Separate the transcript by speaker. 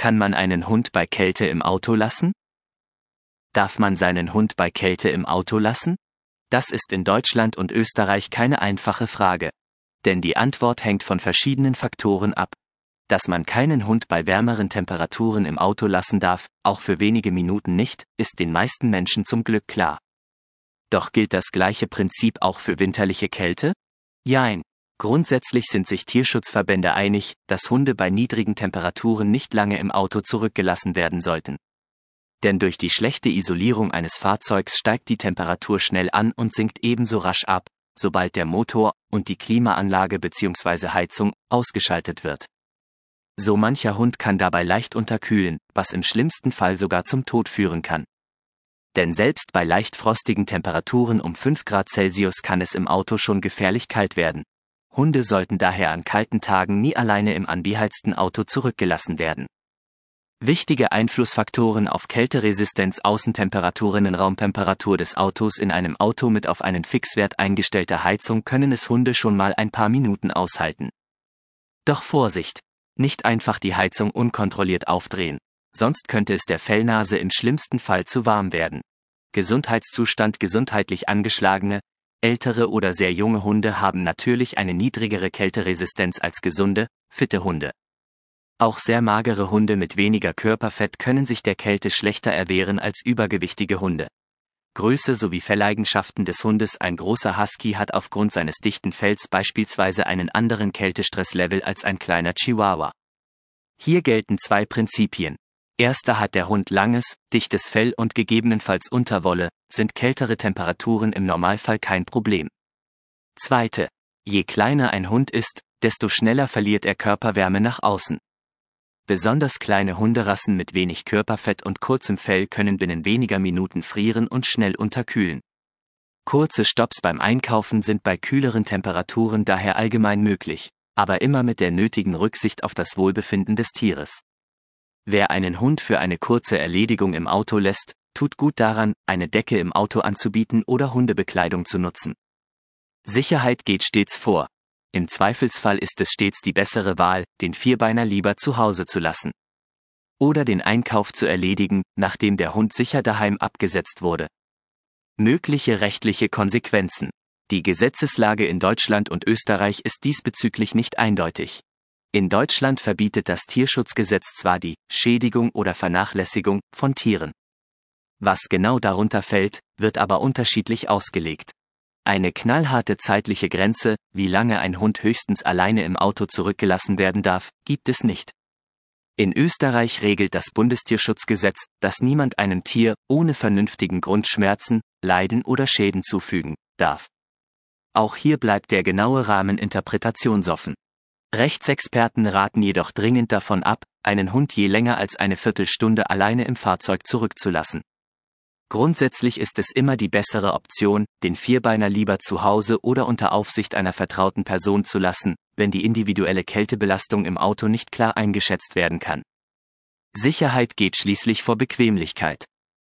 Speaker 1: Kann man einen Hund bei Kälte im Auto lassen? Darf man seinen Hund bei Kälte im Auto lassen? Das ist in Deutschland und Österreich keine einfache Frage. Denn die Antwort hängt von verschiedenen Faktoren ab. Dass man keinen Hund bei wärmeren Temperaturen im Auto lassen darf, auch für wenige Minuten nicht, ist den meisten Menschen zum Glück klar. Doch gilt das gleiche Prinzip auch für winterliche Kälte? Jein. Grundsätzlich sind sich Tierschutzverbände einig, dass Hunde bei niedrigen Temperaturen nicht lange im Auto zurückgelassen werden sollten. Denn durch die schlechte Isolierung eines Fahrzeugs steigt die Temperatur schnell an und sinkt ebenso rasch ab, sobald der Motor und die Klimaanlage bzw. Heizung ausgeschaltet wird. So mancher Hund kann dabei leicht unterkühlen, was im schlimmsten Fall sogar zum Tod führen kann. Denn selbst bei leicht frostigen Temperaturen um 5 Grad Celsius kann es im Auto schon gefährlich kalt werden. Hunde sollten daher an kalten Tagen nie alleine im anbeheizten Auto zurückgelassen werden. Wichtige Einflussfaktoren auf Kälteresistenz: Außentemperaturen, Raumtemperatur des Autos. In einem Auto mit auf einen Fixwert eingestellter Heizung können es Hunde schon mal ein paar Minuten aushalten. Doch Vorsicht! Nicht einfach die Heizung unkontrolliert aufdrehen, sonst könnte es der Fellnase im schlimmsten Fall zu warm werden. Gesundheitszustand: gesundheitlich angeschlagene, ältere oder sehr junge Hunde haben natürlich eine niedrigere Kälteresistenz als gesunde, fitte Hunde. Auch sehr magere Hunde mit weniger Körperfett können sich der Kälte schlechter erwehren als übergewichtige Hunde. Größe sowie Felleigenschaften des Hundes: Ein großer Husky hat aufgrund seines dichten Fells beispielsweise einen anderen Kältestresslevel als ein kleiner Chihuahua. Hier gelten 2 Prinzipien. Erster: hat der Hund langes, dichtes Fell und gegebenenfalls Unterwolle, sind kältere Temperaturen im Normalfall kein Problem. Zweite: je kleiner ein Hund ist, desto schneller verliert er Körperwärme nach außen. Besonders kleine Hunderassen mit wenig Körperfett und kurzem Fell können binnen weniger Minuten frieren und schnell unterkühlen. Kurze Stopps beim Einkaufen sind bei kühleren Temperaturen daher allgemein möglich, aber immer mit der nötigen Rücksicht auf das Wohlbefinden des Tieres. Wer einen Hund für eine kurze Erledigung im Auto lässt, tut gut daran, eine Decke im Auto anzubieten oder Hundebekleidung zu nutzen. Sicherheit geht stets vor. Im Zweifelsfall ist es stets die bessere Wahl, den Vierbeiner lieber zu Hause zu lassen. Oder den Einkauf zu erledigen, nachdem der Hund sicher daheim abgesetzt wurde. Mögliche rechtliche Konsequenzen: Die Gesetzeslage in Deutschland und Österreich ist diesbezüglich nicht eindeutig. In Deutschland verbietet das Tierschutzgesetz zwar die Schädigung oder Vernachlässigung von Tieren. Was genau darunter fällt, wird aber unterschiedlich ausgelegt. Eine knallharte zeitliche Grenze, wie lange ein Hund höchstens alleine im Auto zurückgelassen werden darf, gibt es nicht. In Österreich regelt das Bundestierschutzgesetz, dass niemand einem Tier ohne vernünftigen Grund Schmerzen, Leiden oder Schäden zufügen darf. Auch hier bleibt der genaue Rahmen interpretationsoffen. Rechtsexperten raten jedoch dringend davon ab, einen Hund je länger als eine Viertelstunde alleine im Fahrzeug zurückzulassen. Grundsätzlich ist es immer die bessere Option, den Vierbeiner lieber zu Hause oder unter Aufsicht einer vertrauten Person zu lassen, wenn die individuelle Kältebelastung im Auto nicht klar eingeschätzt werden kann. Sicherheit geht schließlich vor Bequemlichkeit.